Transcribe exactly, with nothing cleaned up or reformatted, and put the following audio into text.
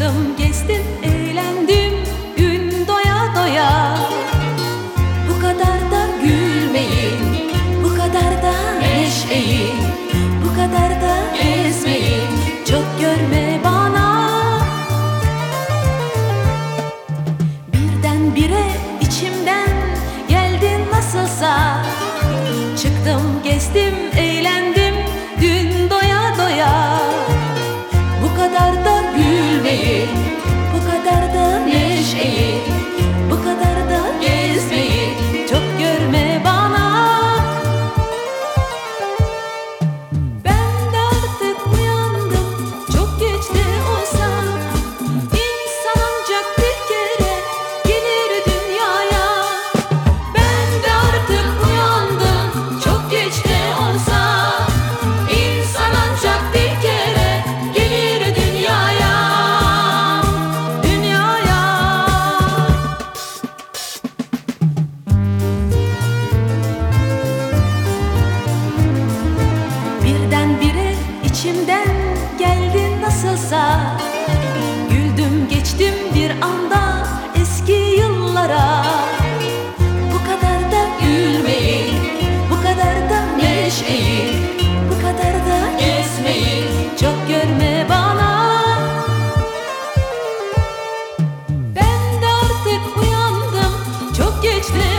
Çıktım, gezdim, eğlendim gün doya doya. Bu kadar da gülmeyin, bu kadar da neşeyin, bu kadar da gezmeyin, çok görme bana. Birdenbire içimden geldin nasılsa. Çıktım, gezdim, eğlendim gün doya doya. Bu kadar da gülmeyin, bu kadar da neşeyin, bu kadar da gezmeyin, çok görme bana. Ben de artık uyandım, çok geç de olsa. İnsan ancak bir kere gelir dünyaya. Ben de artık uyandım, çok geç de olsa. İnsan ancak bir kere gelir dünyaya, dünyaya. Birdenbire içimden geldin nasılsa. Güldüm, geçtim bir anda eski yıllara. Bu kadar da gülmeyin, bu kadar da neşeyin, bu kadar da gezmeyin, çok görme bana. Ben de artık uyandım, çok geç de